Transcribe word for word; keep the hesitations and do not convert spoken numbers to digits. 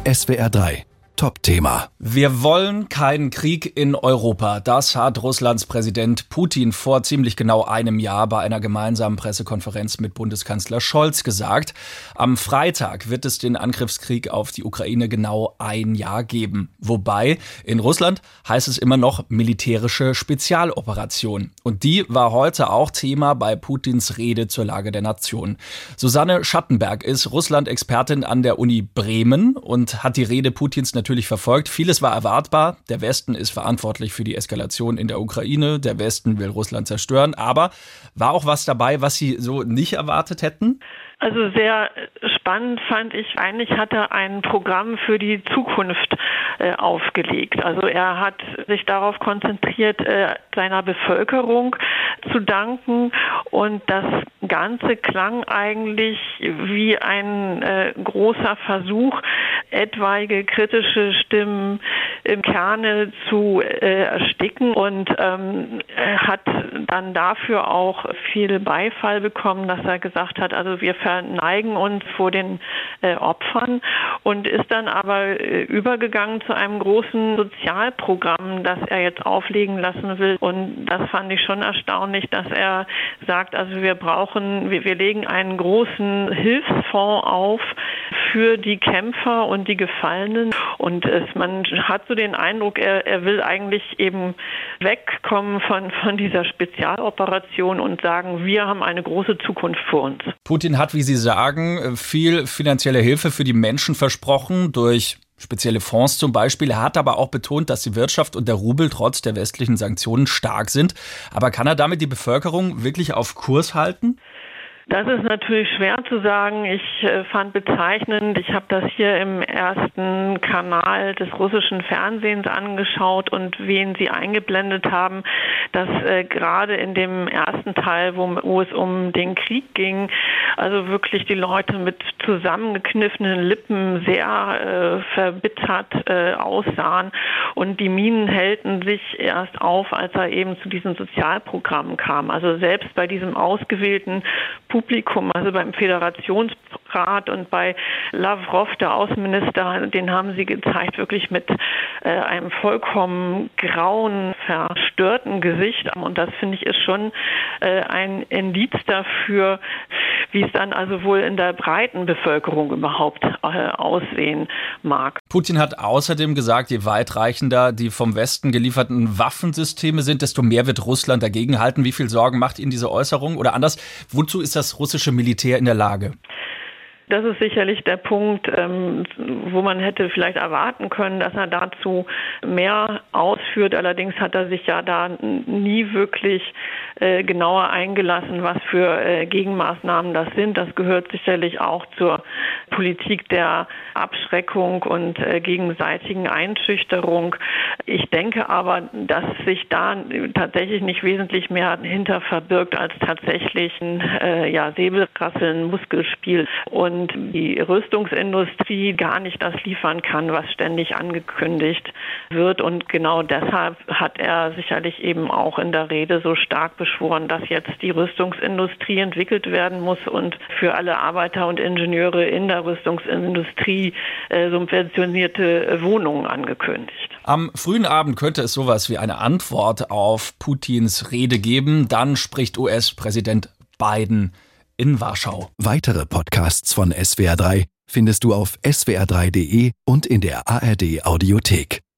S W R drei Top-Thema. Wir wollen keinen Krieg in Europa. Das hat Russlands Präsident Putin vor ziemlich genau einem Jahr bei einer gemeinsamen Pressekonferenz mit Bundeskanzler Scholz gesagt. Am Freitag wird es den Angriffskrieg auf die Ukraine genau ein Jahr geben. Wobei in Russland heißt es immer noch militärische Spezialoperation. Und die war heute auch Thema bei Putins Rede zur Lage der Nation. Susanne Schattenberg ist Russland-Expertin an der Uni Bremen und hat die Rede Putins natürlich verfolgt. Vieles war erwartbar. Der Westen ist verantwortlich für die Eskalation in der Ukraine. Der Westen will Russland zerstören. Aber war auch was dabei, was Sie so nicht erwartet hätten? Also sehr spannend fand ich, eigentlich hat er ein Programm für die Zukunft äh, aufgelegt. Also er hat sich darauf konzentriert, äh, seiner Bevölkerung zu danken, und das Ganze klang eigentlich wie ein äh, großer Versuch, etwaige kritische Stimmen im Kerne zu äh, ersticken, und ähm, er hat dann dafür auch viel Beifall bekommen, dass er gesagt hat, also wir verneigen uns vor den äh, Opfern, und ist dann aber äh, übergegangen zu einem großen Sozialprogramm, das er jetzt auflegen lassen will. Und das fand ich schon erstaunlich, dass er sagt, also wir brauchen, wir, wir legen einen großen Hilfsfonds auf für die Kämpfer und die Gefallenen. Und es, man hat so den Eindruck, er, er will eigentlich eben wegkommen von, von dieser Spezialoperation und sagen, wir haben eine große Zukunft vor uns. Putin hat, wie Sie sagen, viel finanzielle Hilfe für die Menschen versprochen, durch spezielle Fonds zum Beispiel. Er hat aber auch betont, dass die Wirtschaft und der Rubel trotz der westlichen Sanktionen stark sind. Aber kann er damit die Bevölkerung wirklich auf Kurs halten? Das ist natürlich schwer zu sagen. Ich äh, fand bezeichnend, ich habe das hier im ersten Kanal des russischen Fernsehens angeschaut, und wen sie eingeblendet haben, dass äh, gerade in dem ersten Teil, wo, wo es um den Krieg ging, also wirklich die Leute mit zusammengekniffenen Lippen sehr äh, verbittert äh, aussahen, und die Minen hellten sich erst auf, als er eben zu diesen Sozialprogrammen kam. Also selbst bei diesem ausgewählten Publikum, also beim Föderationsrat und bei Lavrov, der Außenminister, den haben sie gezeigt, wirklich mit äh, einem vollkommen grauen, verstörten Gesicht. Und das, finde ich, ist schon äh, ein Indiz dafür, wie es dann also wohl in der breiten Bevölkerung überhaupt äh, aussehen mag. Putin hat außerdem gesagt, je weitreichender die vom Westen gelieferten Waffensysteme sind, desto mehr wird Russland dagegenhalten. Wie viel Sorgen macht Ihnen diese Äußerung? Oder anders, wozu ist das russische Militär in der Lage? Das ist sicherlich der Punkt, ähm, wo man hätte vielleicht erwarten können, dass er dazu mehr ausführt. Allerdings hat er sich ja da nie wirklich äh, genauer eingelassen, was für äh, Gegenmaßnahmen das sind. Das gehört sicherlich auch zur Politik der Abschreckung und äh, gegenseitigen Einschüchterung. Ich denke aber, dass sich da tatsächlich nicht wesentlich mehr hinter verbirgt als tatsächlich ein äh, ja, Säbelrasseln, Muskelspiel. Und Und die Rüstungsindustrie gar nicht das liefern kann, was ständig angekündigt wird. Und genau deshalb hat er sicherlich eben auch in der Rede so stark beschworen, dass jetzt die Rüstungsindustrie entwickelt werden muss und für alle Arbeiter und Ingenieure in der Rüstungsindustrie äh, subventionierte Wohnungen angekündigt. Am frühen Abend könnte es sowas wie eine Antwort auf Putins Rede geben. Dann spricht U S-Präsident Biden in Warschau. Weitere Podcasts von S W R drei findest du auf s w r drei punkt d e und in der A R D Audiothek.